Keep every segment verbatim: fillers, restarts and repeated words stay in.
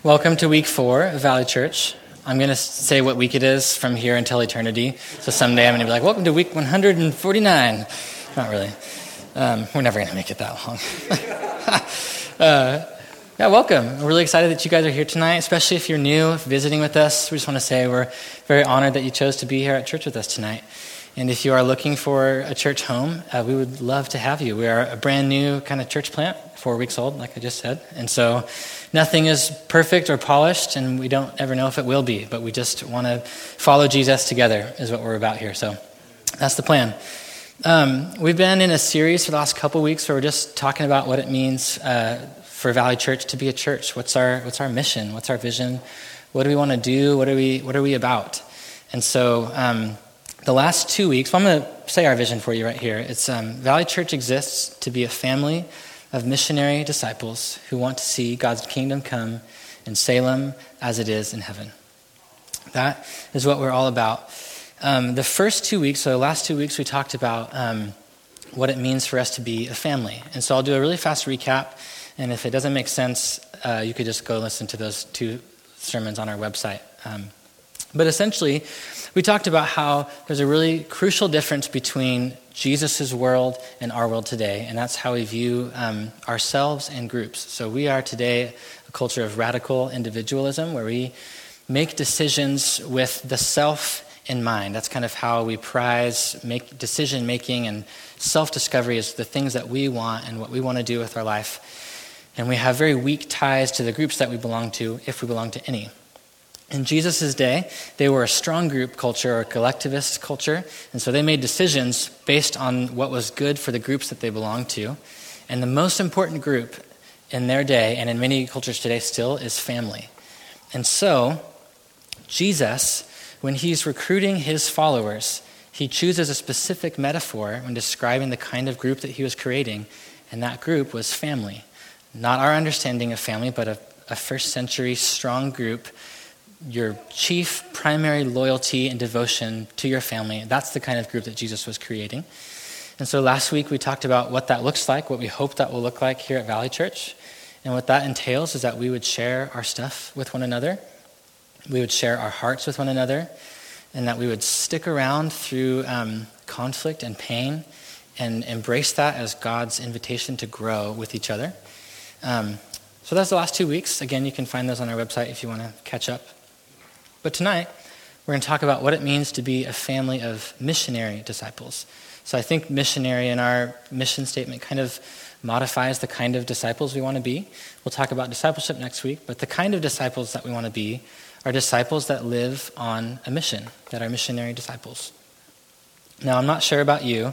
Welcome to week four of Valley Church. I'm going to say what week it is from here until eternity. So someday I'm going to be like, welcome to week one hundred forty-nine. Not really. Um, we're never going to make it that long. uh, yeah, welcome. We're really excited that you guys are here tonight, especially if you're new, visiting with us. We just want to say we're very honored that you chose to be here at church with us tonight. And if you are looking for a church home, uh, we would love to have you. We are a brand new kind of church plant, four weeks old, like I just said. And so nothing is perfect or polished, and we don't ever know if it will be. But we just want to follow Jesus together is what we're about here. So that's the plan. Um, we've been in a series for the last couple weeks where we're just talking about what it means uh, for Valley Church to be a church. What's our what's our mission? What's our vision? What do we want to do? What are we What are we about? And so um, the last two weeks, well, I'm going to say our vision for you right here. It's um, Valley Church exists to be a family of missionary disciples who want to see God's kingdom come in Salem as it is in heaven. That is what we're all about. Um, the first two weeks, so the last two weeks, we talked about um, what it means for us to be a family. And so I'll do a really fast recap, and if it doesn't make sense, uh, you could just go listen to those two sermons on our website. Um, but essentially, we talked about how there's a really crucial difference between Jesus' world and our world today, and that's how we view um, ourselves and groups. So we are today a culture of radical individualism, where we make decisions with the self in mind. That's kind of how we prize make decision-making, and self-discovery is the things that we want and what we want to do with our life. And we have very weak ties to the groups that we belong to, if we belong to any. In Jesus' day, they were a strong group culture or collectivist culture, and so they made decisions based on what was good for the groups that they belonged to. And the most important group in their day, and in many cultures today still, is family. And so, Jesus, when he's recruiting his followers, he chooses a specific metaphor when describing the kind of group that he was creating, and that group was family. Not our understanding of family, but a, a first century strong group. Your chief primary loyalty and devotion to your family. That's the kind of group that Jesus was creating. And so last week we talked about what that looks like, what we hope that will look like here at Valley Church. And what that entails is that we would share our stuff with one another. We would share our hearts with one another. And that we would stick around through um, conflict and pain and embrace that as God's invitation to grow with each other. Um, so that's the last two weeks. Again, you can find those on our website if you want to catch up. But tonight, we're going to talk about what it means to be a family of missionary disciples. So I think missionary in our mission statement kind of modifies the kind of disciples we want to be. We'll talk about discipleship next week, but the kind of disciples that we want to be are disciples that live on a mission, that are missionary disciples. Now, I'm not sure about you.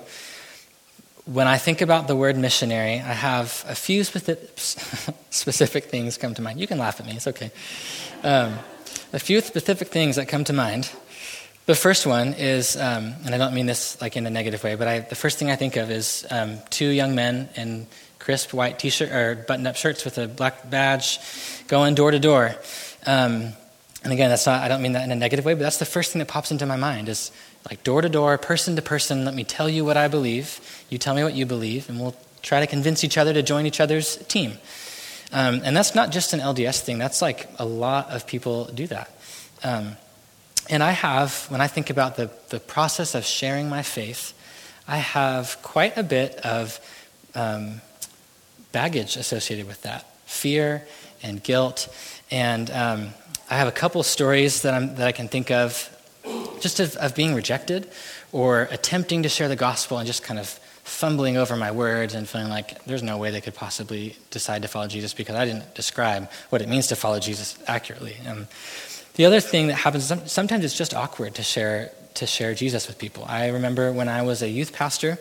When I think about the word missionary, I have a few specific, specific things come to mind. You can laugh at me, it's okay. Um, A few specific things that come to mind. The first one is, um, and I don't mean this like in a negative way, but I, the first thing I think of is um, two young men in crisp white t-shirt or button-up shirts with a black badge going door to door. Um, and again, that's not, I don't mean that in a negative way, but that's the first thing that pops into my mind is like door to door, person to person. Let me tell you what I believe. You tell me what you believe, and we'll try to convince each other to join each other's team. Um, and that's not just an L D S thing. That's like a lot of people do that. Um, and I have, when I think about the, the process of sharing my faith, I have quite a bit of um, baggage associated with that. Fear and guilt. And um, I have a couple stories that, I'm, that I can think of just of, of being rejected or attempting to share the gospel and just kind of fumbling over my words and feeling like there's no way they could possibly decide to follow Jesus because I didn't describe what it means to follow Jesus accurately. Um, the other thing that happens, sometimes it's just awkward to share to share Jesus with people. I remember when I was a youth pastor,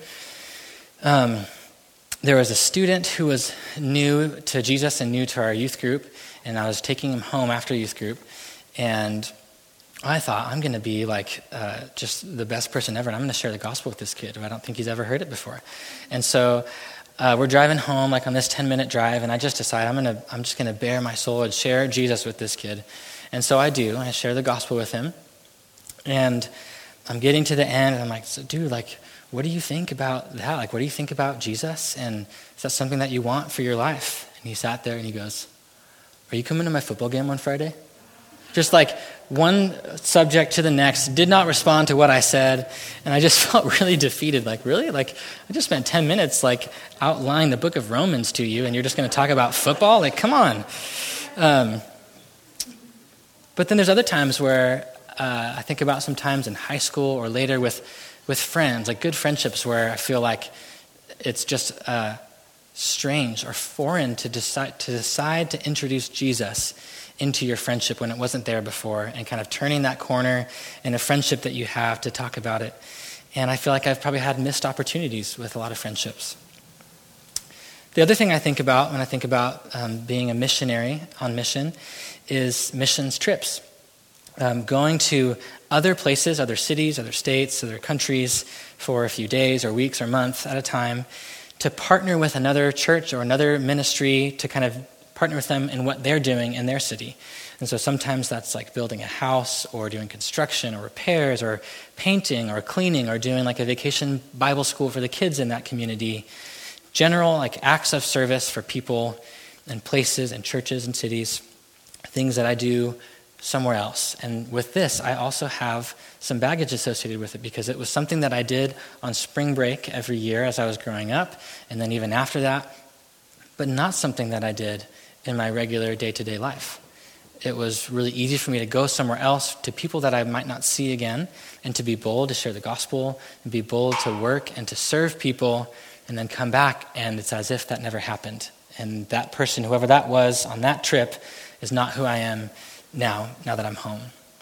um, there was a student who was new to Jesus and new to our youth group, and I was taking him home after youth group, and I thought, I'm going to be like uh, just the best person ever, and I'm going to share the gospel with this kid who I don't think he's ever heard it before. And so uh, we're driving home, like on this ten-minute drive, and I just decide I'm going to, I'm just going to bare my soul and share Jesus with this kid. And so I do. I share the gospel with him, and I'm getting to the end, and I'm like, so, dude, like, what do you think about that? Like, what do you think about Jesus? And is that something that you want for your life? And he sat there, and he goes, are you coming to my football game on Friday? Just like one subject to the next, did not respond to what I said, and I just felt really defeated. Like, really? Like, I just spent ten minutes like outlining the book of Romans to you, and you're just going to talk about football? Like, come on. Um, but then there's other times where uh, I think about some times in high school or later with, with friends, like good friendships where I feel like it's just uh, strange or foreign to decide to decide to introduce Jesus into your friendship when it wasn't there before, and kind of turning that corner in a friendship that you have to talk about it. And I feel like I've probably had missed opportunities with a lot of friendships. The other thing I think about when I think about um, being a missionary on mission is missions trips. Um, going to other places, other cities, other states, other countries for a few days or weeks or months at a time to partner with another church or another ministry to kind of partner with them in what they're doing in their city. And so sometimes that's like building a house or doing construction or repairs or painting or cleaning or doing like a vacation Bible school for the kids in that community. General like acts of service for people and places and churches and cities, things that I do somewhere else. And with this, I also have some baggage associated with it because it was something that I did on spring break every year as I was growing up, and then even after that, but not something that I did in my regular day-to-day life. It was really easy for me to go somewhere else to people that I might not see again and to be bold to share the gospel and be bold to work and to serve people and then come back and it's as if that never happened. And that person, whoever that was on that trip, is not who I am now, now that I'm home.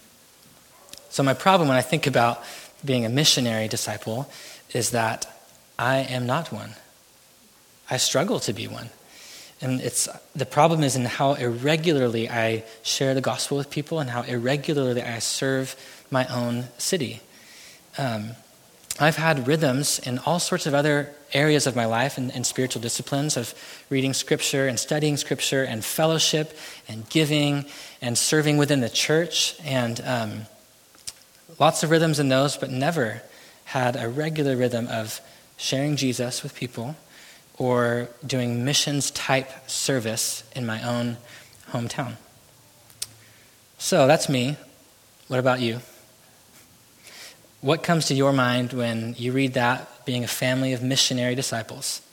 So my problem when I think about being a missionary disciple is that I am not one. I struggle to be one. And it's the problem is in how irregularly I share the gospel with people and how irregularly I serve my own city. Um, I've had rhythms in all sorts of other areas of my life and, and spiritual disciplines of reading scripture and studying scripture and fellowship and giving and serving within the church and um, lots of rhythms in those, but never had a regular rhythm of sharing Jesus with people or doing missions-type service in my own hometown. So that's me. What about you? What comes to your mind when you read that, being a family of missionary disciples?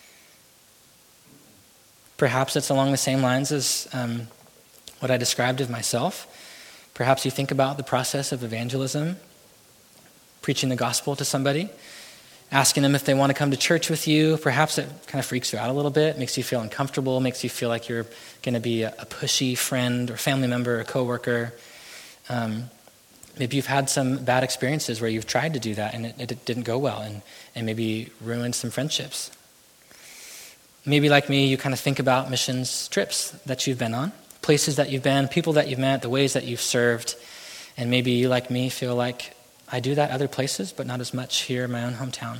Perhaps it's along the same lines as um, what I described of myself. Perhaps you think about the process of evangelism, preaching the gospel to somebody, asking them if they want to come to church with you. Perhaps it kind of freaks you out a little bit, makes you feel uncomfortable, makes you feel like you're going to be a, a pushy friend or family member or coworker. Um, maybe you've had some bad experiences where you've tried to do that and it, it didn't go well and, and maybe ruined some friendships. Maybe like me, you kind of think about missions trips that you've been on, places that you've been, people that you've met, the ways that you've served, and maybe you, like me, feel like I do that other places, but not as much here in my own hometown.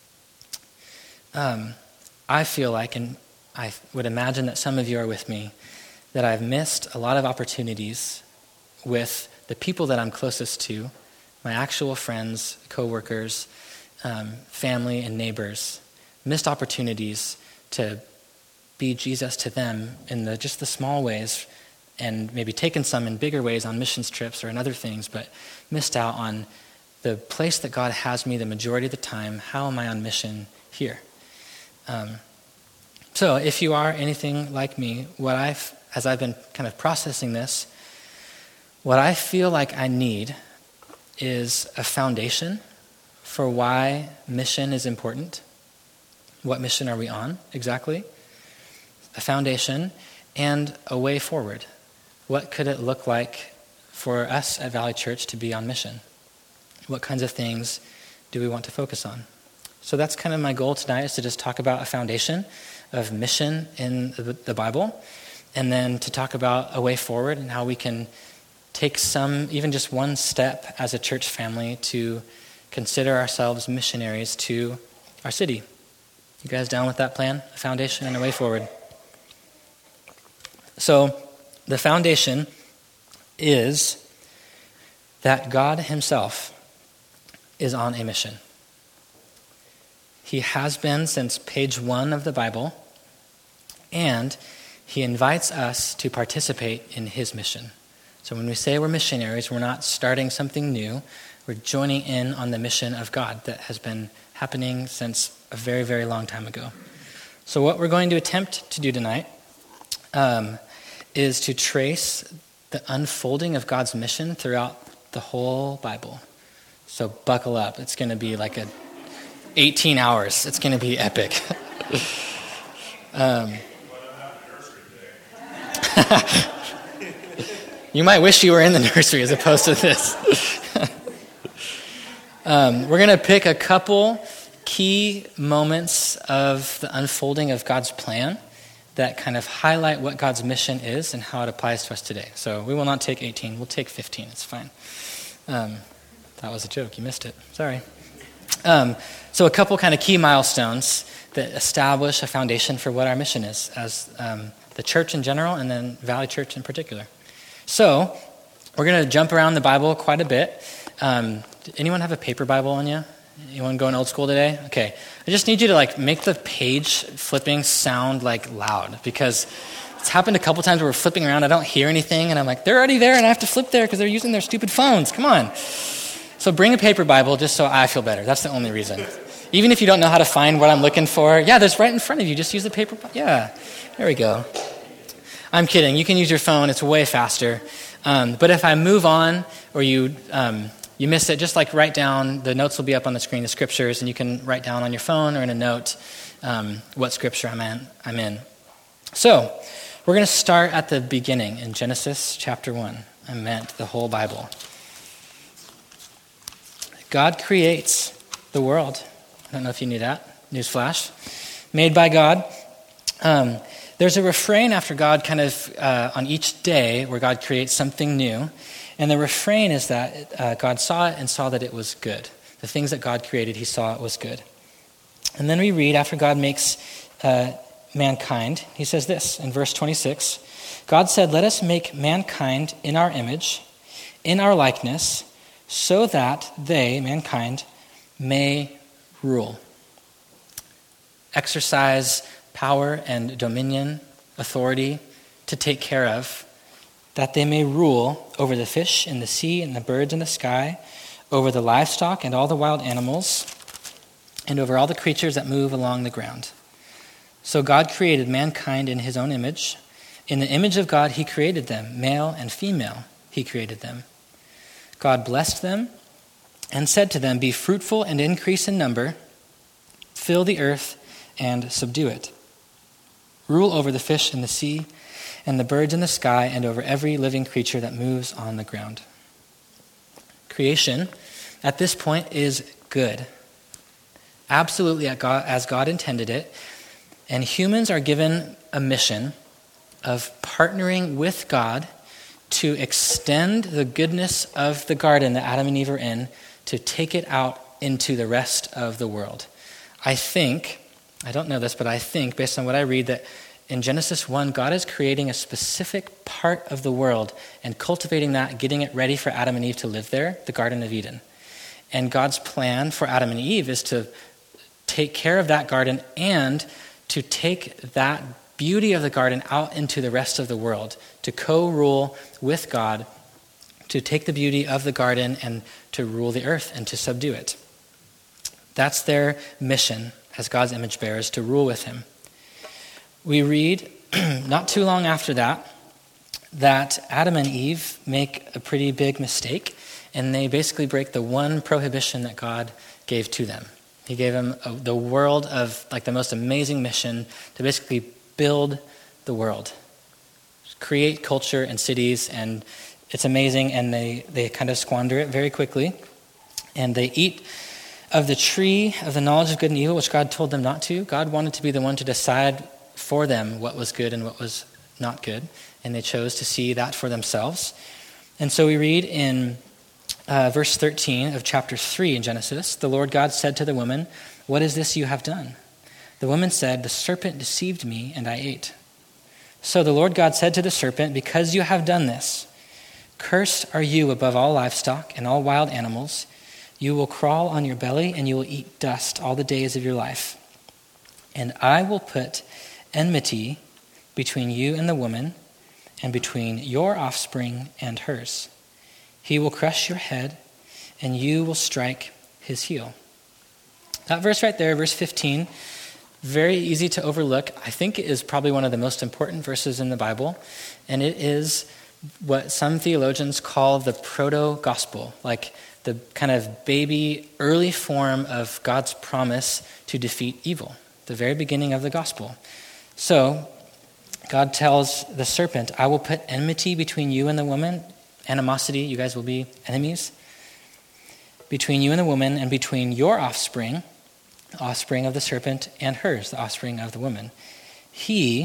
Um, I feel like, and I would imagine that some of you are with me, that I've missed a lot of opportunities with the people that I'm closest to, my actual friends, coworkers, um, family, and neighbors. Missed opportunities to be Jesus to them in the just the small ways, and maybe taken some in bigger ways on missions trips or in other things, but missed out on the place that God has me the majority of the time. How am I on mission here? Um, so if you are anything like me, what I've, as I've been kind of processing this, what I feel like I need is a foundation for why mission is important. What mission are we on exactly? A foundation and a way forward. What could it look like for us at Valley Church to be on mission? What kinds of things do we want to focus on? So that's kind of my goal tonight, is to just talk about a foundation of mission in the, the Bible, and then to talk about a way forward and how we can take some, even just one step as a church family to consider ourselves missionaries to our city. You guys down with that plan? A foundation and a way forward. So the foundation is that God himself is on a mission. He has been since page one of the Bible, and he invites us to participate in his mission. So when we say we're missionaries, we're not starting something new. We're joining in on the mission of God that has been happening since a very, very long time ago. So what we're going to attempt to do tonight um, is to trace the unfolding of God's mission throughout the whole Bible. So buckle up. It's going to be like a eighteen hours. It's going to be epic. um, you might wish you were in the nursery as opposed to this. um, we're going to pick a couple key moments of the unfolding of God's plan that kind of highlight what God's mission is and how it applies to us today. So we will not take eighteen. We'll take fifteen. It's fine. Um, that was a joke. You missed it. Sorry. Um, so a couple kind of key milestones that establish a foundation for what our mission is as um, the church in general and then Valley Church in particular. So we're going to jump around the Bible quite a bit. Um, anyone have a paper Bible on you? Anyone going old school today? Okay. I just need you to like make the page flipping sound like loud, because it's happened a couple times where we're flipping around. I don't hear anything and I'm like, they're already there and I have to flip there because they're using their stupid phones. Come on. So bring a paper Bible just so I feel better. That's the only reason. Even if you don't know how to find what I'm looking for, yeah, there's right in front of you. Just use the paper. Yeah, there we go. I'm kidding. You can use your phone. It's way faster. Um, but if I move on or you um, you miss it, just like write down, the notes will be up on the screen, the scriptures, and you can write down on your phone or in a note um, what scripture I'm in. I'm in. So we're going to start at the beginning in Genesis chapter one. I meant the whole Bible. God creates the world. I don't know if you knew that. Newsflash. Made by God. Um, there's a refrain after God kind of uh, on each day where God creates something new. And the refrain is that uh, God saw it and saw that it was good. The things that God created, he saw it was good. And then we read after God makes uh, mankind, he says this in verse twenty-six. God said, "Let us make mankind in our image, in our likeness, so that they, mankind, may rule." Exercise power and dominion, authority to take care of, that they may rule over the fish in the sea and the birds in the sky, over the livestock and all the wild animals, and over all the creatures that move along the ground. So God created mankind in his own image. In the image of God he created them, male and female he created them. God blessed them and said to them, "Be fruitful and increase in number, fill the earth and subdue it. Rule over the fish in the sea and the birds in the sky and over every living creature that moves on the ground." Creation, at this point, is good. Absolutely as God intended it. And humans are given a mission of partnering with God to extend the goodness of the garden that Adam and Eve are in, to take it out into the rest of the world. I think, I don't know this, but I think, based on what I read, that in Genesis one, God is creating a specific part of the world and cultivating that, getting it ready for Adam and Eve to live there, the Garden of Eden. And God's plan for Adam and Eve is to take care of that garden and to take that beauty of the garden out into the rest of the world, to co-rule with God, to take the beauty of the garden and to rule the earth and to subdue it. That's their mission as God's image bearers, to rule with him. We read, not too long after that, that Adam and Eve make a pretty big mistake, and they basically break the one prohibition that God gave to them. He gave them a, the world of, like, the most amazing mission to basically build the world, create culture and cities, and it's amazing, and they, they kind of squander it very quickly, and they eat of the tree of the knowledge of good and evil, which God told them not to. God wanted to be the one to decide for them what was good and what was not good, and they chose to see that for themselves. And so we read in uh, verse thirteen of chapter three in Genesis, "The Lord God said to the woman, 'What is this you have done?' The woman said, 'The serpent deceived me, and I ate.' So the Lord God said to the serpent, 'Because you have done this, cursed are you above all livestock and all wild animals. You will crawl on your belly, and you will eat dust all the days of your life. And I will put enmity between you and the woman, and between your offspring and hers. He will crush your head, and you will strike his heel." That verse right there, verse fifteen, very easy to overlook. I think it is probably one of the most important verses in the Bible, and it is what some theologians call the proto-gospel, like the kind of baby early form of God's promise to defeat evil, the very beginning of the gospel. So God tells the serpent, "I will put enmity between you and the woman," animosity, you guys will be enemies, "between you and the woman, and between your offspring," the offspring of the serpent, "and hers," the offspring of the woman. He,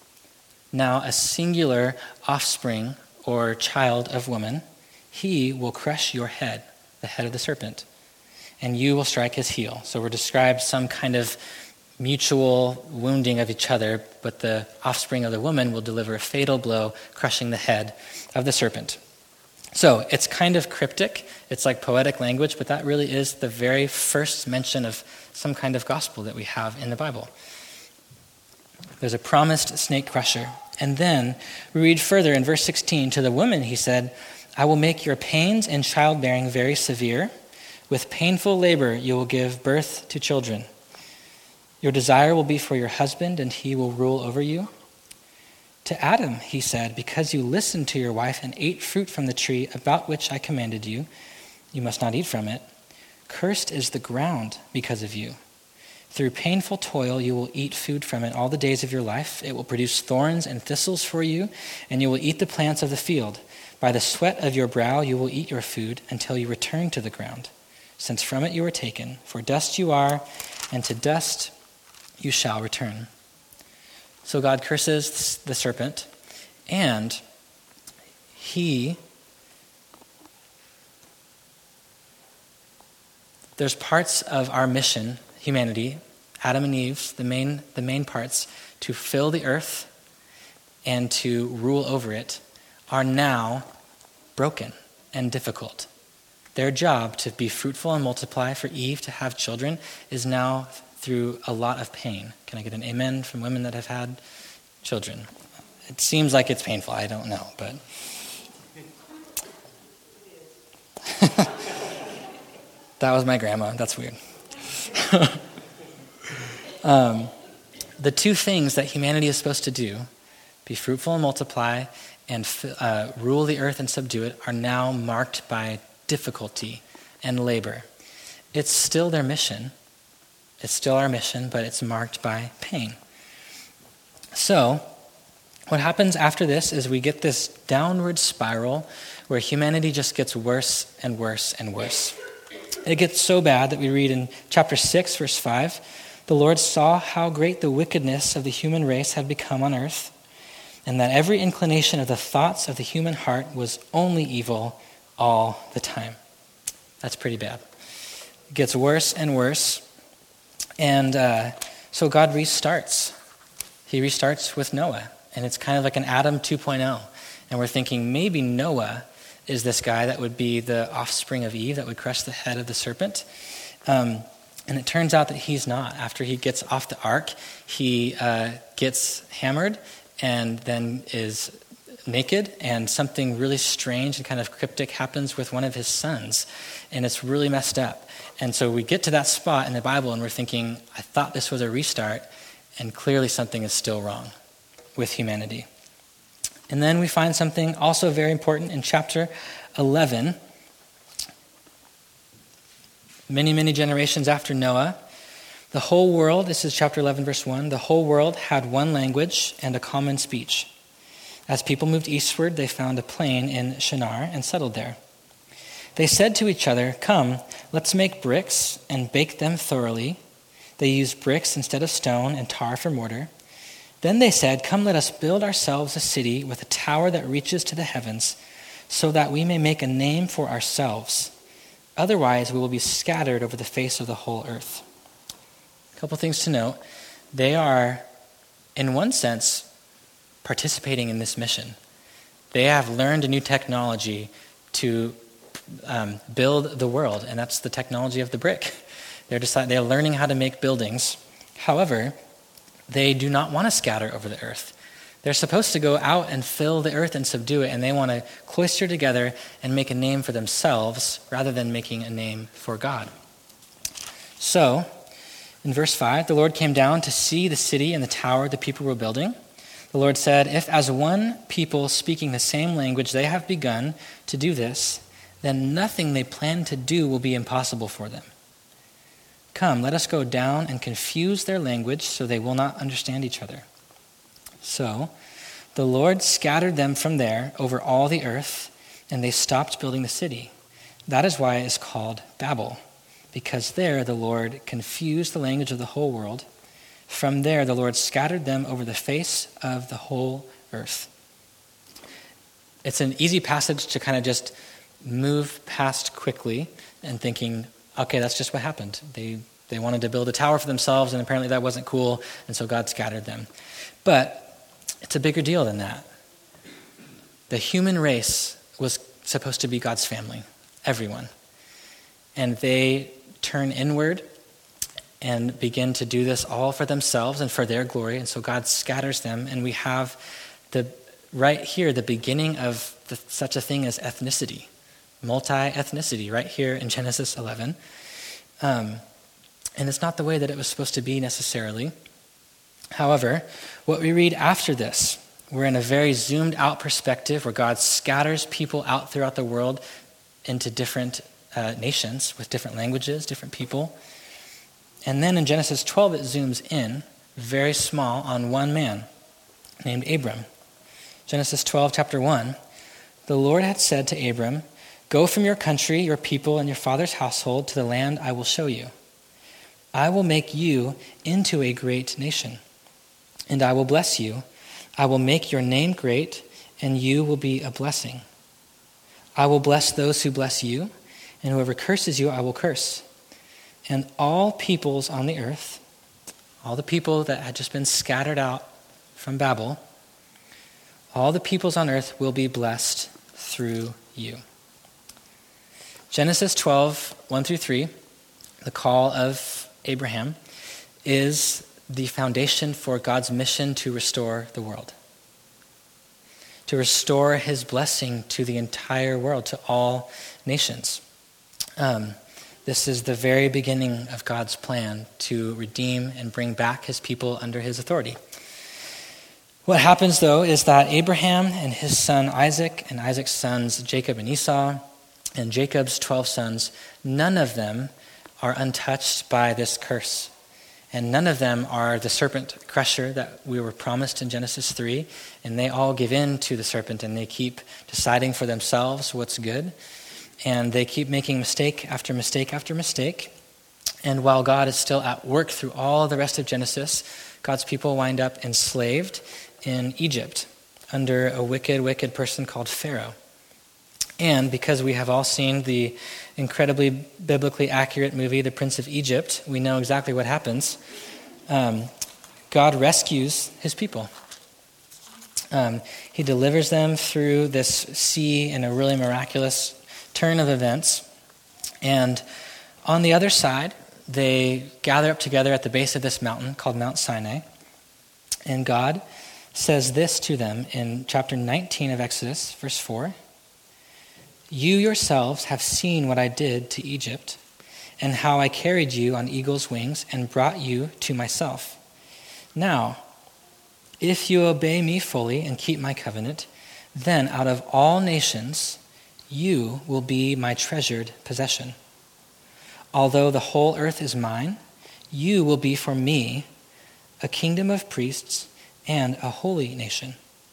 now a singular offspring or child of woman, he will crush your head, the head of the serpent, and you will strike his heel. So we're described some kind of mutual wounding of each other, but the offspring of the woman will deliver a fatal blow, crushing the head of the serpent. So it's kind of cryptic. It's like poetic language, but that really is the very first mention of some kind of gospel that we have in the Bible. There's a promised snake crusher. And then we read further in verse sixteen, "To the woman he said, 'I will make your pains in childbearing very severe. With painful labor you will give birth to children. Your desire will be for your husband, and he will rule over you.' To Adam he said, 'Because you listened to your wife and ate fruit from the tree about which I commanded you, you must not eat from it. Cursed is the ground because of you. Through painful toil you will eat food from it all the days of your life. It will produce thorns and thistles for you, and you will eat the plants of the field. By the sweat of your brow you will eat your food until you return to the ground, since from it you were taken. For dust you are, and to dust you shall return.'" So God curses the serpent, and he, there's parts of our mission, humanity, Adam and Eve, the main, the main parts, to fill the earth and to rule over it, are now broken and difficult. Their job to be fruitful and multiply, for Eve to have children, is now through a lot of pain. Can I get an amen from women that have had children? It seems like it's painful. I don't know, but that was my grandma. That's weird. um, the two things that humanity is supposed to do, be fruitful and multiply, and uh, rule the earth and subdue it, are now marked by difficulty and labor. It's still their mission. It's still our mission, but it's marked by pain. So, what happens after this is we get this downward spiral where humanity just gets worse and worse and worse. It gets so bad that we read in chapter six, verse five, "The Lord saw how great the wickedness of the human race had become on earth, and that every inclination of the thoughts of the human heart was only evil all the time." That's pretty bad. It gets worse and worse. And uh, so God restarts. He restarts with Noah. And it's kind of like an Adam two point oh. And we're thinking maybe Noah is this guy that would be the offspring of Eve that would crush the head of the serpent. Um, and it turns out that he's not. After he gets off the ark, he uh, gets hammered and then is naked, and something really strange and kind of cryptic happens with one of his sons. And it's really messed up. And so we get to that spot in the Bible and we're thinking, I thought this was a restart, and clearly something is still wrong with humanity. And then we find something also very important in chapter eleven. Many, many generations after Noah, the whole world, this is chapter eleven, verse one, the whole world had one language and a common speech. As people moved eastward, they found a plain in Shinar and settled there. They said to each other, "Come, let's make bricks and bake them thoroughly." They used bricks instead of stone and tar for mortar. Then they said, "Come, let us build ourselves a city with a tower that reaches to the heavens, so that we may make a name for ourselves. Otherwise, we will be scattered over the face of the whole earth." A couple things to note. They are, in one sense, participating in this mission. They have learned a new technology to um, build the world, and that's the technology of the brick. They're decide- they're learning how to make buildings. However, they do not want to scatter over the earth. They're supposed to go out and fill the earth and subdue it, and they want to cloister together and make a name for themselves rather than making a name for God. So, in verse five, the Lord came down to see the city and the tower the people were building. The Lord said, "If as one people speaking the same language they have begun to do this, then nothing they plan to do will be impossible for them. Come, let us go down and confuse their language so they will not understand each other." So the Lord scattered them from there over all the earth, and they stopped building the city. That is why it is called Babel, because there the Lord confused the language of the whole world. From there the Lord scattered them over the face of the whole earth. It's an easy passage to kind of just move past quickly and thinking, okay, that's just what happened. They they wanted to build a tower for themselves, and apparently that wasn't cool, and so God scattered them. But it's a bigger deal than that. The human race was supposed to be God's family, everyone. And they turn inward and begin to do this all for themselves and for their glory, and so God scatters them, and we have the right here the beginning of the, such a thing as ethnicity, multi-ethnicity, right here in Genesis eleven. Um, and it's not the way that it was supposed to be necessarily. However, what we read after this, we're in a very zoomed out perspective where God scatters people out throughout the world into different uh, nations with different languages, different people. And then in Genesis twelve, it zooms in, very small, on one man named Abram. Genesis twelve, chapter one, the Lord had said to Abram, "Go from your country, your people, and your father's household to the land I will show you. I will make you into a great nation, and I will bless you. I will make your name great, and you will be a blessing. I will bless those who bless you, and whoever curses you I will curse. And all peoples on the earth," all the people that had just been scattered out from Babel, "all the peoples on earth will be blessed through you." Genesis twelve, one through three, the call of Abraham, is the foundation for God's mission to restore the world, to restore his blessing to the entire world, to all nations. Um, this is the very beginning of God's plan to redeem and bring back his people under his authority. What happens, though, is that Abraham and his son Isaac, and Isaac's sons Jacob and Esau, and Jacob's twelve sons, none of them are untouched by this curse. And none of them are the serpent crusher that we were promised in Genesis three. And they all give in to the serpent, and they keep deciding for themselves what's good. And they keep making mistake after mistake after mistake. And while God is still at work through all the rest of Genesis, God's people wind up enslaved in Egypt under a wicked, wicked person called Pharaoh. And because we have all seen the incredibly biblically accurate movie, The Prince of Egypt, we know exactly what happens. Um, God rescues his people. Um, he delivers them through this sea in a really miraculous turn of events. And on the other side, they gather up together at the base of this mountain called Mount Sinai. And God says this to them in chapter nineteen of Exodus, verse four. "You yourselves have seen what I did to Egypt, and how I carried you on eagle's wings and brought you to myself. Now, if you obey me fully and keep my covenant, then out of all nations you will be my treasured possession. Although the whole earth is mine, you will be for me a kingdom of priests and a holy nation."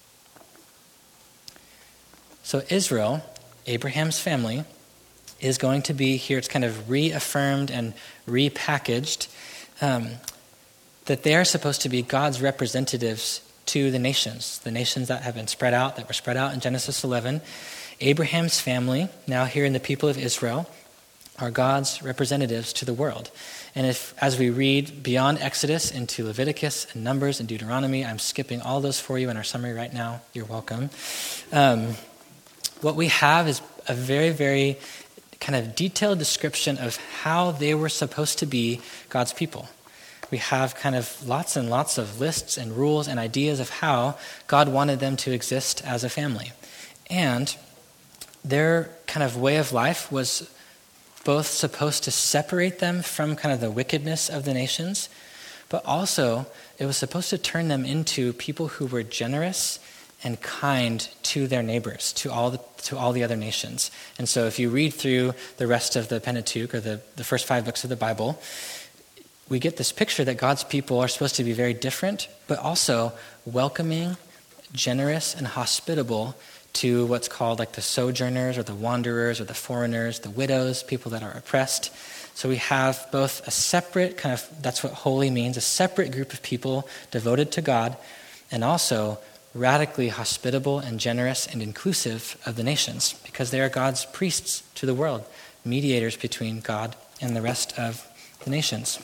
So Israel, Abraham's family, is going to be here. It's kind of reaffirmed and repackaged um, that they are supposed to be God's representatives to the nations, the nations that have been spread out, that were spread out in Genesis eleven. Abraham's family, now here in the people of Israel, are God's representatives to the world. And if, as we read beyond Exodus into Leviticus and Numbers and Deuteronomy, I'm skipping all those for you in our summary right now. You're welcome. Um, What we have is a very, very kind of detailed description of how they were supposed to be God's people. we have kind of lots and lots of lists and rules and ideas of how God wanted them to exist as a family. And their kind of way of life was both supposed to separate them from kind of the wickedness of the nations, but also it was supposed to turn them into people who were generous and kind to their neighbors, to all the to all the other nations. And so if you read through the rest of the Pentateuch, or the, the first five books of the Bible, we get this picture that God's people are supposed to be very different, but also welcoming, generous, and hospitable to what's called like the sojourners or the wanderers or the foreigners, the widows, people that are oppressed. So we have both a separate kind of, that's what holy means, a separate group of people devoted to God, and also radically hospitable and generous and inclusive of the nations, because they are God's priests to the world, mediators between God and the rest of the nations.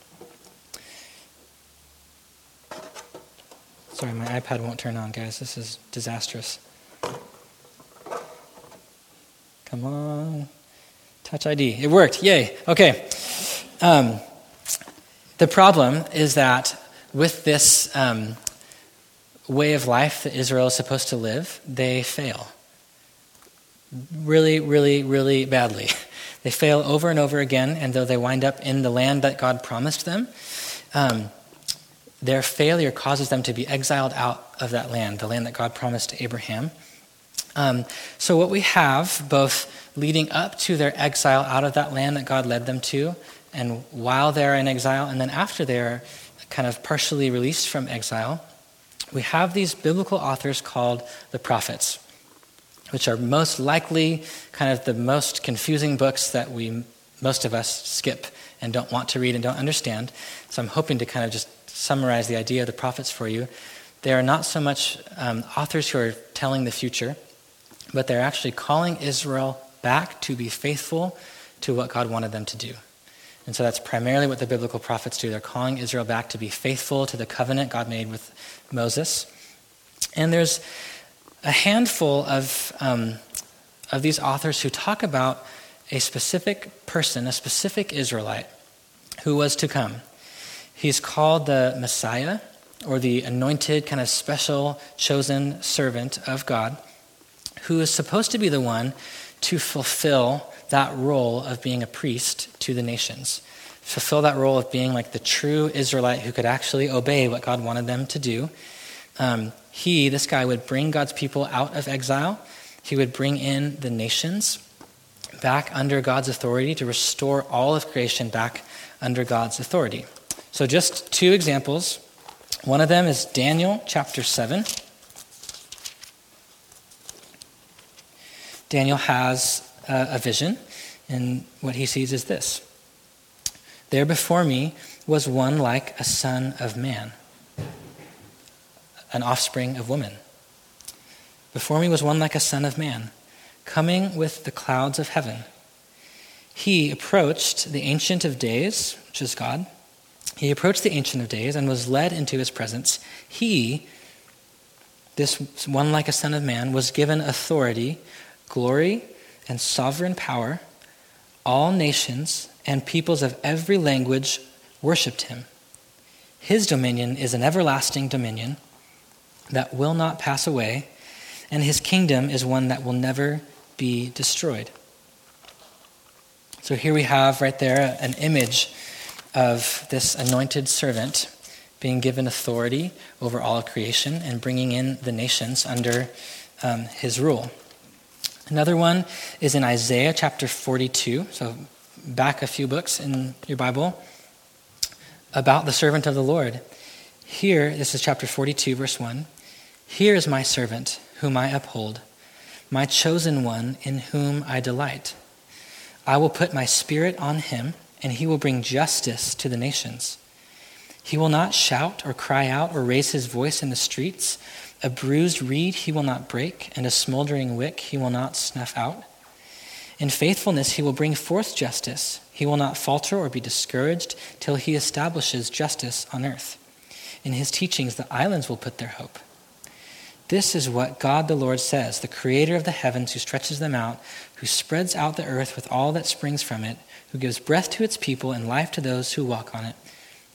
Sorry, my iPad won't turn on, guys. This is disastrous. Come on. Touch I D. It worked. Yay. Okay. Um, the problem is that with this um, way of life that Israel is supposed to live, they fail. Really, really, really badly. They fail over and over again, and though they wind up in the land that God promised them, um, their failure causes them to be exiled out of that land, the land that God promised to Abraham. Um, so what we have, both leading up to their exile out of that land that God led them to, and while they're in exile, and then after they're kind of partially released from exile, we have these biblical authors called the prophets, which are most likely kind of the most confusing books that we, most of us, skip and don't want to read and don't understand. So I'm hoping to kind of just summarize the idea of the prophets for you. They are not so much um, authors who are telling the future, but they're actually calling Israel back to be faithful to what God wanted them to do. And so that's primarily what the biblical prophets do. They're calling Israel back to be faithful to the covenant God made with Moses. And there's a handful of um, of these authors who talk about a specific person, a specific Israelite, who was to come. He's called the Messiah, or the anointed, kind of special, chosen servant of God, who is supposed to be the one to fulfill that role of being a priest to the nations. Fulfill that role of being like the true Israelite who could actually obey what God wanted them to do. Um, he, this guy, would bring God's people out of exile. He would bring in the nations back under God's authority to restore all of creation back under God's authority. So just two examples. One of them is Daniel chapter seven. Daniel has a, a vision, and what he sees is this. There before me was one like a son of man, an offspring of woman. Before me was one like a son of man, coming with the clouds of heaven. He approached the Ancient of Days, which is God. He approached the Ancient of Days and was led into his presence. He, this one like a son of man, was given authority, glory, and sovereign power. All nations and peoples of every language worshipped him. His dominion is an everlasting dominion that will not pass away, and his kingdom is one that will never be destroyed. So here we have right there an image of this anointed servant being given authority over all of creation and bringing in the nations under um, his rule. Another one is in Isaiah chapter forty-two, so back a few books in your Bible, about the servant of the Lord. Here, this is chapter forty-two, verse one. Here is my servant, whom I uphold, my chosen one, in whom I delight. I will put my spirit on him, and he will bring justice to the nations. He will not shout or cry out or raise his voice in the streets. A bruised reed he will not break, and a smoldering wick he will not snuff out. In faithfulness he will bring forth justice. He will not falter or be discouraged till he establishes justice on earth. In his teachings the islands will put their hope. This is what God the Lord says, the creator of the heavens, who stretches them out, who spreads out the earth with all that springs from it, who gives breath to its people and life to those who walk on it.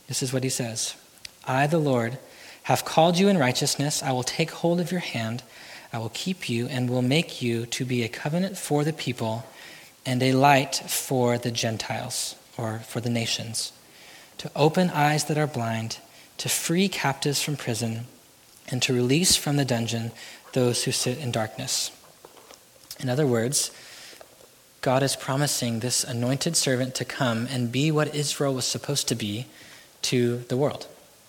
This is what he says. I, the Lord, have called you in righteousness. I will take hold of your hand. I will keep you and will make you to be a covenant for the people and a light for the Gentiles, or for the nations, to open eyes that are blind, to free captives from prison, and to release from the dungeon those who sit in darkness. In other words, God is promising this anointed servant to come and be what Israel was supposed to be to the world.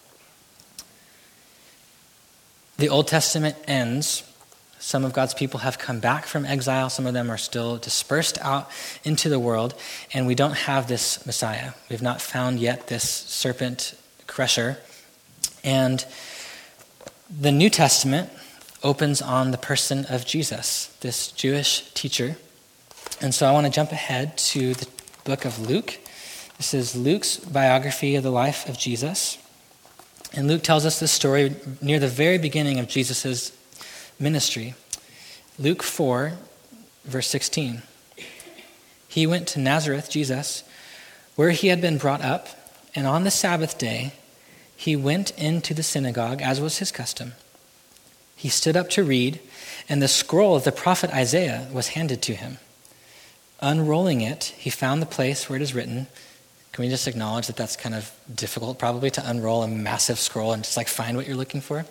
The Old Testament ends. Some of God's people have come back from exile. Some of them are still dispersed out into the world. And we don't have this Messiah. We've not found yet this serpent crusher. And the New Testament opens on the person of Jesus, this Jewish teacher. And so I want to jump ahead to the book of Luke. This is Luke's biography of the life of Jesus. And Luke tells us this story near the very beginning of Jesus' ministry. Luke four, verse sixteen. He went to Nazareth, Jesus, where he had been brought up, and on the Sabbath day he went into the synagogue, as was his custom. He stood up to read, and the scroll of the prophet Isaiah was handed to him. Unrolling it, he found the place where it is written. Can we just acknowledge that that's kind of difficult probably to unroll a massive scroll and just like find what you're looking for?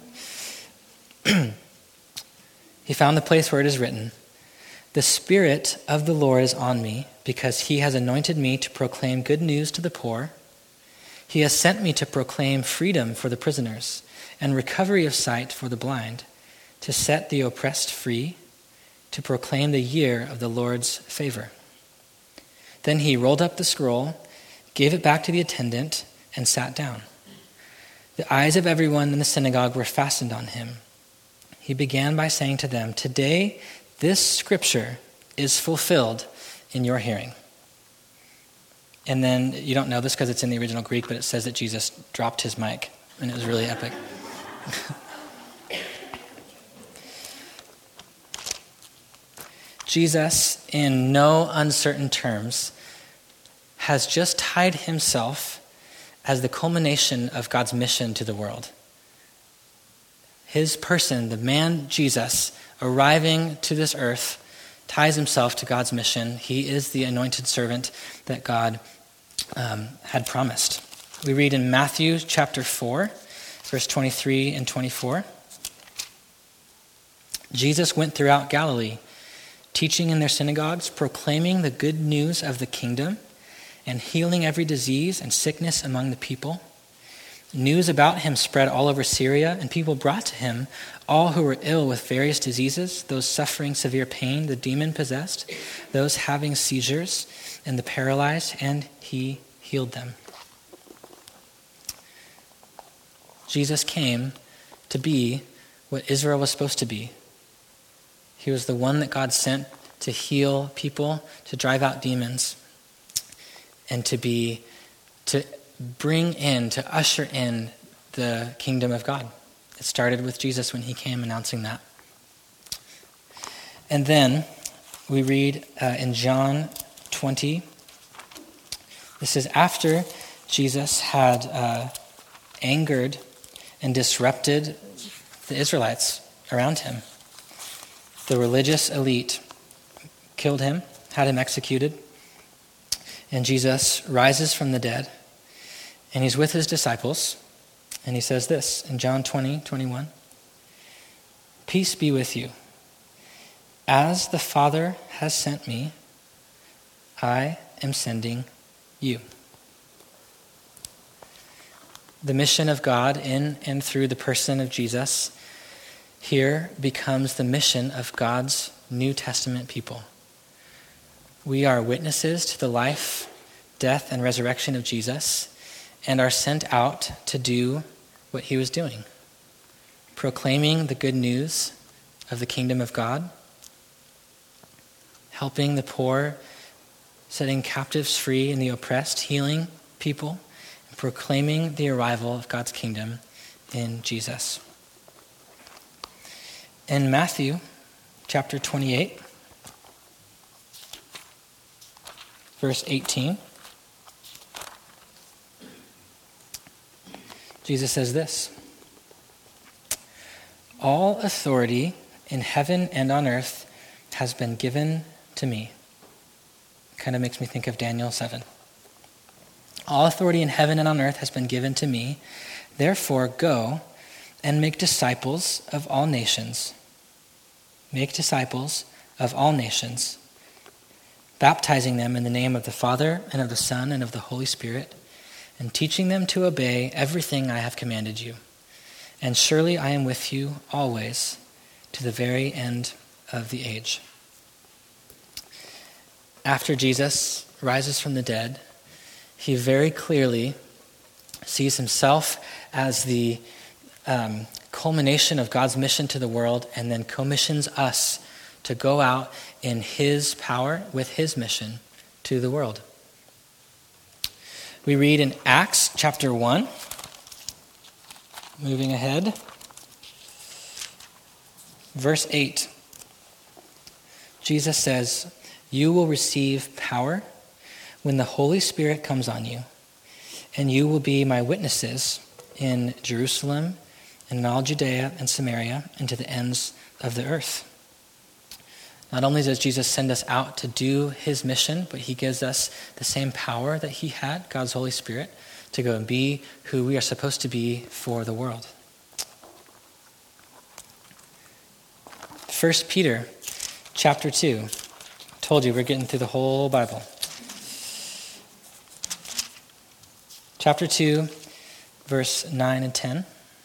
He found the place where it is written, "The Spirit of the Lord is on me, because he has anointed me to proclaim good news to the poor. He has sent me to proclaim freedom for the prisoners and recovery of sight for the blind, to set the oppressed free, to proclaim the year of the Lord's favor." Then he rolled up the scroll, gave it back to the attendant, and sat down. The eyes of everyone in the synagogue were fastened on him. He began by saying to them, "Today this scripture is fulfilled in your hearing." And then, you don't know this because it's in the original Greek, but it says that Jesus dropped his mic, and it was really epic. Jesus, in no uncertain terms, has just tied himself as the culmination of God's mission to the world. His person, the man Jesus, arriving to this earth, ties himself to God's mission. He is the anointed servant that God um, had promised. We read in Matthew chapter four, verse twenty-three and twenty-four. Jesus went throughout Galilee, teaching in their synagogues, proclaiming the good news of the kingdom, and healing every disease and sickness among the people. News about him spread all over Syria, and people brought to him all who were ill with various diseases, those suffering severe pain, the demon-possessed, those having seizures, and the paralyzed, and he healed them. Jesus came to be what Israel was supposed to be. He was the one that God sent to heal people, to drive out demons, and to be, to bring in, to usher in the kingdom of God. It started with Jesus when he came announcing that. And then we read uh, in John twenty, this is after Jesus had uh, angered and disrupted the Israelites around him. The religious elite killed him, had him executed, and Jesus rises from the dead, and he's with his disciples, and he says this in John twenty, twenty-one, "Peace be with you. As the Father has sent me, I am sending you." The mission of God in and through the person of Jesus here becomes the mission of God's New Testament people. We are witnesses to the life, death, and resurrection of Jesus, and are sent out to do what he was doing, proclaiming the good news of the kingdom of God, helping the poor, setting captives free and the oppressed, healing people, and proclaiming the arrival of God's kingdom in Jesus. In Matthew chapter twenty-eight, verse eighteen, Jesus says this: "All authority in heaven and on earth has been given to me." Kind of makes me think of Daniel seven. "All authority in heaven and on earth has been given to me. Therefore, go and make disciples of all nations. Make disciples of all nations, baptizing them in the name of the Father and of the Son and of the Holy Spirit, and teaching them to obey everything I have commanded you. And surely I am with you always to the very end of the age." After Jesus rises from the dead, he very clearly sees himself as the um, culmination of God's mission to the world, and then commissions us to go out in his power with his mission to the world. We read in Acts chapter one, moving ahead, verse eight. Jesus says, "You will receive power when the Holy Spirit comes on you, and you will be my witnesses in Jerusalem and in all Judea and Samaria and to the ends of the earth." Not only does Jesus send us out to do his mission, but he gives us the same power that he had, God's Holy Spirit, to go and be who we are supposed to be for the world. First Peter chapter two. Told you we're getting through the whole Bible. Chapter two, verse nine and ten.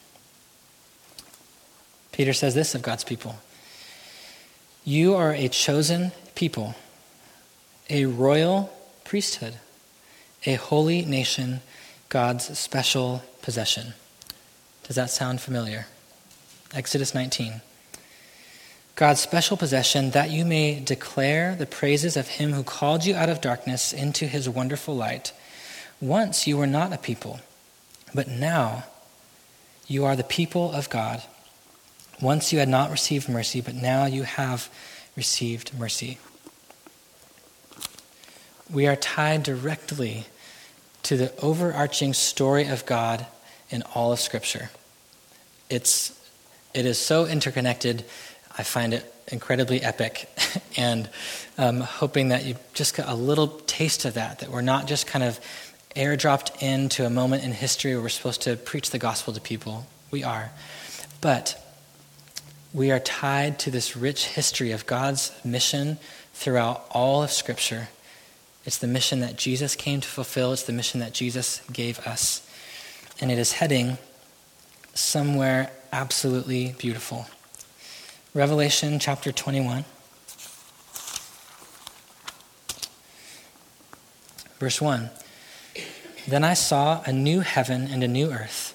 Peter says this of God's people: "You are a chosen people, a royal priesthood, a holy nation, God's special possession." Does that sound familiar? Exodus nineteen. "God's special possession, that you may declare the praises of him who called you out of darkness into his wonderful light. Once you were not a people, but now you are the people of God. Once you had not received mercy, but now you have received mercy." We are tied directly to the overarching story of God in all of Scripture. It's, it is so interconnected. I find it incredibly epic, and um, hoping that you just got a little taste of that, that we're not just kind of airdropped into a moment in history where we're supposed to preach the gospel to people. We are. But we are tied to this rich history of God's mission throughout all of Scripture. It's the mission that Jesus came to fulfill. It's the mission that Jesus gave us. And it is heading somewhere absolutely beautiful. Revelation chapter twenty-one. Verse one. "Then I saw a new heaven and a new earth,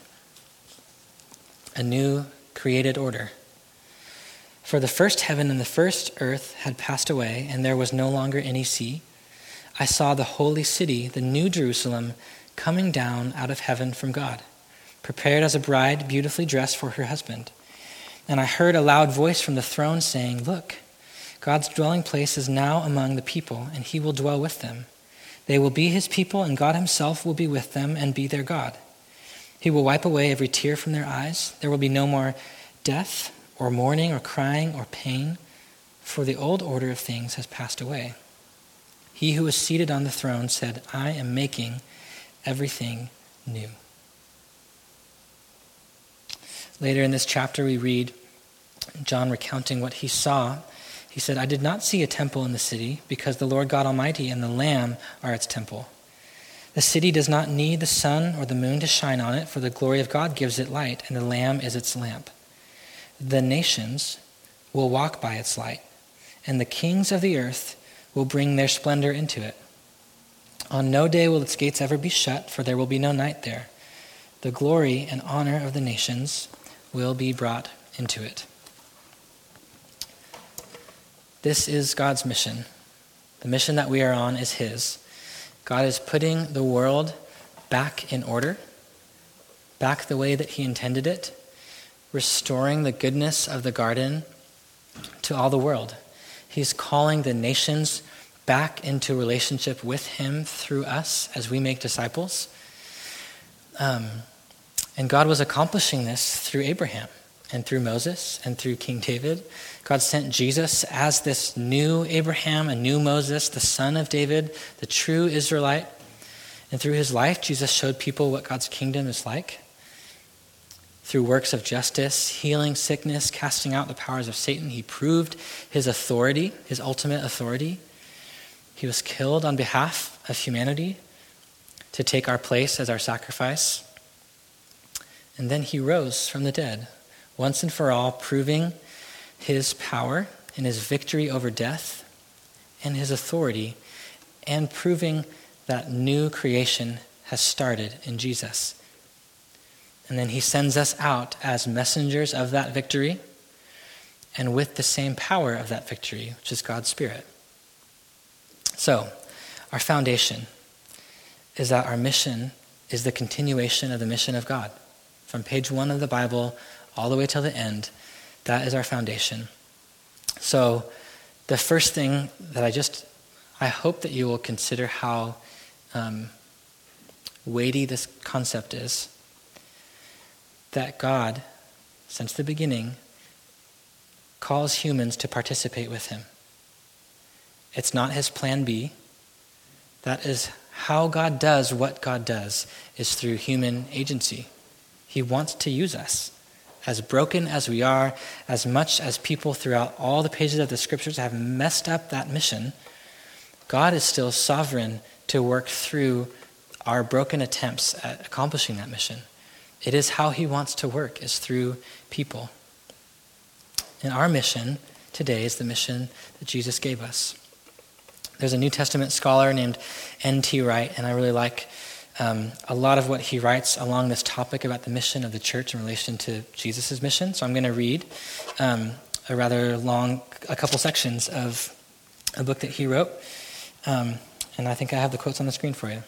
a new created order. For the first heaven and the first earth had passed away, and there was no longer any sea. I saw the holy city, the new Jerusalem, coming down out of heaven from God, prepared as a bride beautifully dressed for her husband. And I heard a loud voice from the throne saying, 'Look, God's dwelling place is now among the people, and he will dwell with them. They will be his people, and God himself will be with them and be their God. He will wipe away every tear from their eyes. There will be no more death or mourning or crying or pain, for the old order of things has passed away.' He who was seated on the throne said, 'I am making everything new.'" Later in this chapter, we read John recounting what he saw. He said, "I did not see a temple in the city, because the Lord God Almighty and the Lamb are its temple. The city does not need the sun or the moon to shine on it, for the glory of God gives it light, and the Lamb is its lamp. The nations will walk by its light, and the kings of the earth will bring their splendor into it. On no day will its gates ever be shut, for there will be no night there. The glory and honor of the nations will be brought into it." This is God's mission. The mission that we are on is his. God is putting the world back in order, back the way that he intended it, restoring the goodness of the garden to all the world. He's calling the nations back into relationship with him through us as we make disciples. Um, And God was accomplishing this through Abraham and through Moses and through King David. God sent Jesus as this new Abraham, a new Moses, the son of David, the true Israelite. And through his life, Jesus showed people what God's kingdom is like. Through works of justice, healing sickness, casting out the powers of Satan, he proved his authority, his ultimate authority. He was killed on behalf of humanity to take our place as our sacrifice. And then he rose from the dead, once and for all, proving his power and his victory over death and his authority, and proving that new creation has started in Jesus. And then he sends us out as messengers of that victory and with the same power of that victory, which is God's Spirit. So, our foundation is that our mission is the continuation of the mission of God. From page one of the Bible all the way till the end, that is our foundation. So, the first thing that I just, I hope that you will consider how um, weighty this concept is. That God, since the beginning, calls humans to participate with him. It's not his plan B. That is how God does what God does, is through human agency. He wants to use us. As broken as we are, as much as people throughout all the pages of the scriptures have messed up that mission, God is still sovereign to work through our broken attempts at accomplishing that mission. It is how he wants to work, is through people. And our mission today is the mission that Jesus gave us. There's a New Testament scholar named N T Wright, and I really like um, a lot of what he writes along this topic about the mission of the church in relation to Jesus' mission. So I'm going to read um, a rather long, a couple sections of a book that he wrote. Um, and I think I have the quotes on the screen for you.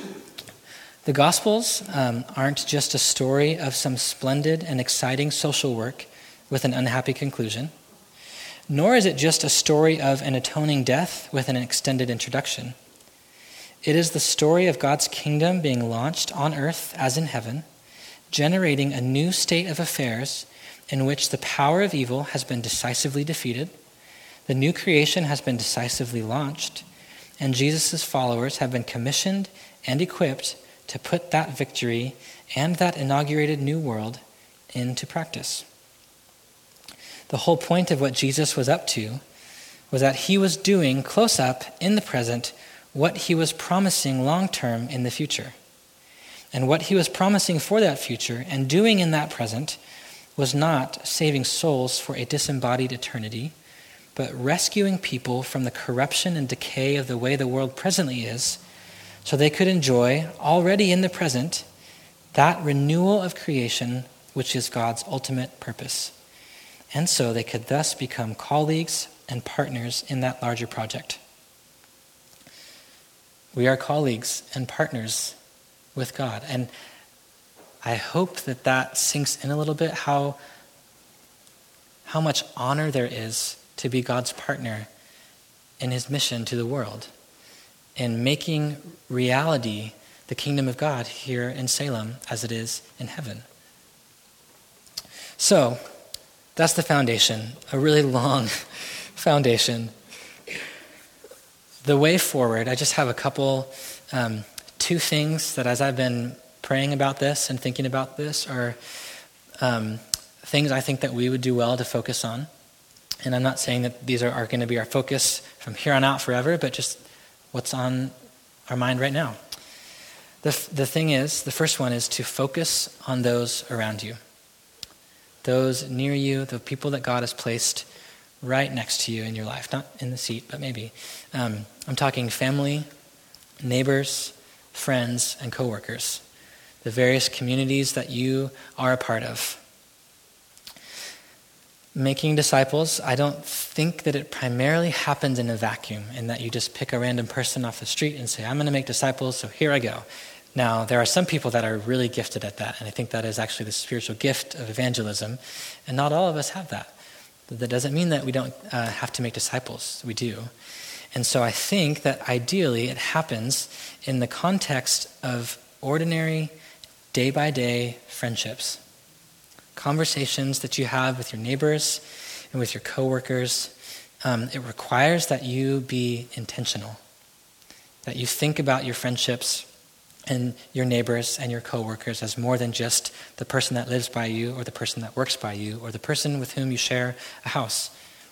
The Gospels um, aren't just a story of some splendid and exciting social work with an unhappy conclusion, nor is it just a story of an atoning death with an extended introduction. It is the story of God's kingdom being launched on earth as in heaven, generating a new state of affairs in which the power of evil has been decisively defeated, the new creation has been decisively launched, and Jesus' followers have been commissioned and equipped to put that victory and that inaugurated new world into practice. The whole point of what Jesus was up to was that he was doing close up in the present what he was promising long term in the future. And what he was promising for that future and doing in that present was not saving souls for a disembodied eternity, but rescuing people from the corruption and decay of the way the world presently is, so they could enjoy, already in the present, that renewal of creation which is God's ultimate purpose. And so they could thus become colleagues and partners in that larger project. We are colleagues and partners with God. And I hope that that sinks in a little bit, how, how much honor there is to be God's partner in his mission to the world, in making reality the kingdom of God here in Salem as it is in heaven. So, that's the foundation, a really long foundation. The way forward, I just have a couple, um, two things that as I've been praying about this and thinking about this are um, things I think that we would do well to focus on. And I'm not saying that these are, are going to be our focus from here on out forever, but just what's on our mind right now. The the thing is, the first one is to focus on those around you. Those near you, the people that God has placed right next to you in your life. Not in the seat, but maybe. Um, I'm talking family, neighbors, friends, and coworkers. The various communities that you are a part of. Making disciples, I don't think that it primarily happens in a vacuum, and that you just pick a random person off the street and say, I'm going to make disciples, so here I go. Now, there are some people that are really gifted at that, and I think that is actually the spiritual gift of evangelism, and not all of us have that. That doesn't mean that we don't uh, have to make disciples. We do. And so I think that ideally it happens in the context of ordinary, day-by-day friendships, conversations that you have with your neighbors and with your coworkers. Um, it requires that you be intentional, that you think about your friendships and your neighbors and your coworkers as more than just the person that lives by you or the person that works by you or the person with whom you share a house.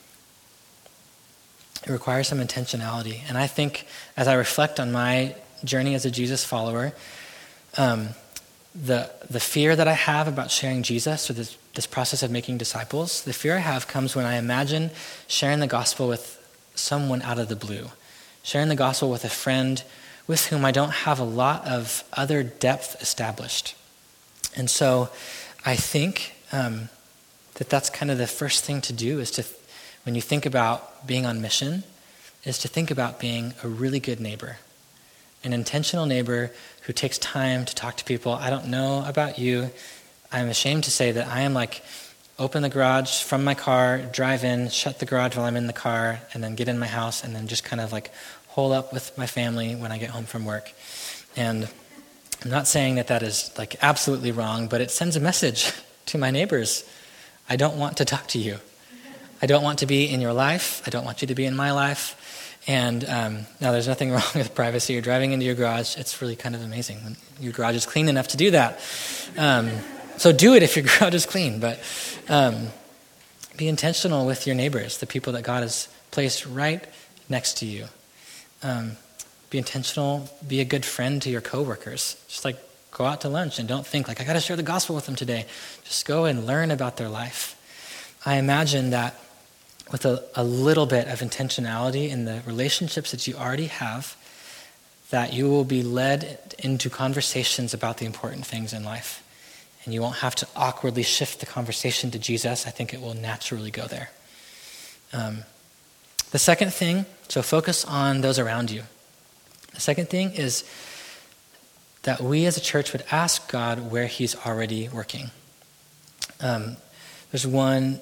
It requires some intentionality. And I think as I reflect on my journey as a Jesus follower, um, the the fear that I have about sharing Jesus or this, this process of making disciples, the fear I have comes when I imagine sharing the gospel with someone out of the blue, sharing the gospel with a friend with whom I don't have a lot of other depth established. And so I think um, that that's kind of the first thing to do is to, when you think about being on mission, is to think about being a really good neighbor, an intentional neighbor who takes time to talk to people. I don't know about you. I'm ashamed to say that I am like, open the garage from my car, drive in, shut the garage while I'm in the car, and then get in my house, and then just kind of like hole up with my family when I get home from work. And I'm not saying that that is like absolutely wrong, but it sends a message to my neighbors. I don't want to talk to you. I don't want to be in your life. I don't want you to be in my life. And um, now there's nothing wrong with privacy. You're driving into your garage. It's really kind of amazing when your garage is clean enough to do that. Um, so do it if your garage is clean. But um, be intentional with your neighbors, the people that God has placed right next to you. Um, be intentional. Be a good friend to your coworkers. Just like go out to lunch and don't think like, I got to share the gospel with them today. Just go and learn about their life. I imagine that with a, a little bit of intentionality in the relationships that you already have, that you will be led into conversations about the important things in life. And you won't have to awkwardly shift the conversation to Jesus. I think it will naturally go there. Um, the second thing, so focus on those around you. The second thing is that we as a church would ask God where he's already working. Um, there's one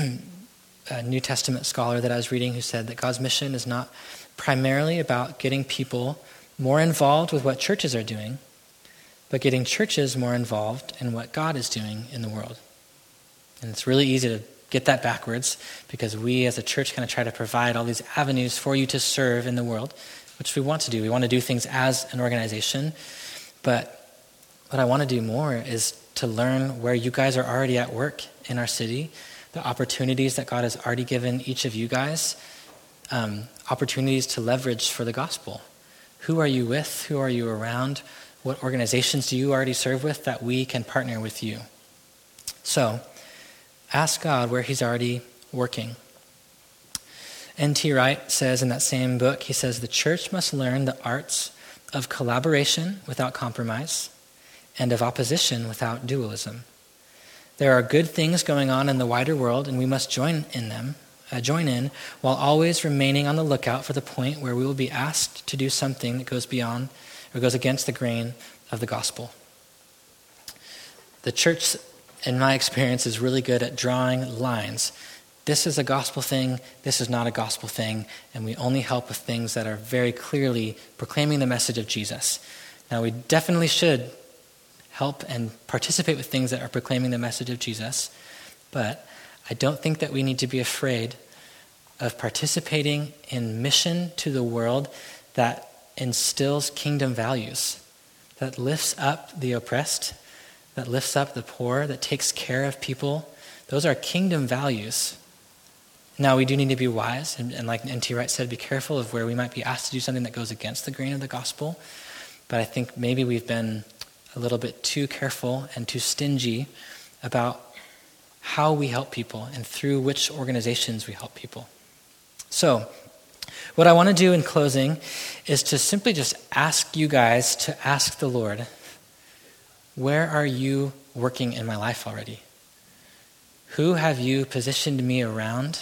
a New Testament scholar that I was reading who said that God's mission is not primarily about getting people more involved with what churches are doing, but getting churches more involved in what God is doing in the world. And it's really easy to get that backwards because we as a church kind of try to provide all these avenues for you to serve in the world, which we want to do. We want to do things as an organization, but what I want to do more is to learn where you guys are already at work in our city, the opportunities that God has already given each of you guys, um, opportunities to leverage for the gospel. Who are you with? Who are you around? What organizations do you already serve with that we can partner with you? So, ask God where he's already working. N T Wright says in that same book, he says, the church must learn the arts of collaboration without compromise and of opposition without dualism. There are good things going on in the wider world, and we must join in them, uh, join in, while always remaining on the lookout for the point where we will be asked to do something that goes beyond or goes against the grain of the gospel. The church, in my experience, is really good at drawing lines. This is a gospel thing, this is not a gospel thing, and we only help with things that are very clearly proclaiming the message of Jesus. Now, we definitely should help and participate with things that are proclaiming the message of Jesus, but I don't think that we need to be afraid of participating in mission to the world that instills kingdom values, that lifts up the oppressed, that lifts up the poor, that takes care of people. Those are kingdom values. Now, we do need to be wise, and, and like N T Wright said, be careful of where we might be asked to do something that goes against the grain of the gospel, but I think maybe we've been a little bit too careful and too stingy about how we help people and through which organizations we help people. So, what I want to do in closing is to simply just ask you guys to ask the Lord, where are you working in my life already? Who have you positioned me around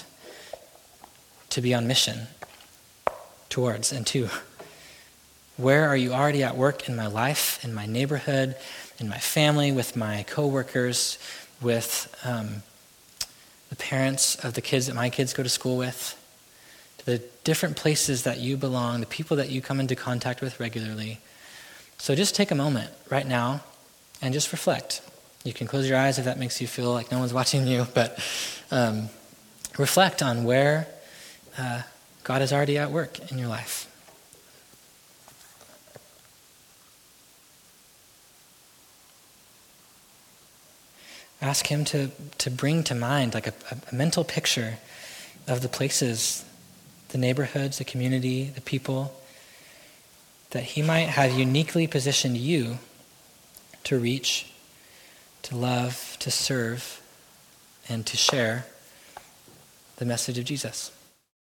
to be on mission towards and to? Where are you already at work in my life, in my neighborhood, in my family, with my coworkers, with um, the parents of the kids that my kids go to school with, the different places that you belong, the people that you come into contact with regularly. So just take a moment right now and just reflect. You can close your eyes if that makes you feel like no one's watching you, but um, reflect on where uh, God is already at work in your life. Ask him to, to bring to mind like a, a mental picture of the places, the neighborhoods, the community, the people, that he might have uniquely positioned you to reach, to love, to serve, and to share the message of Jesus.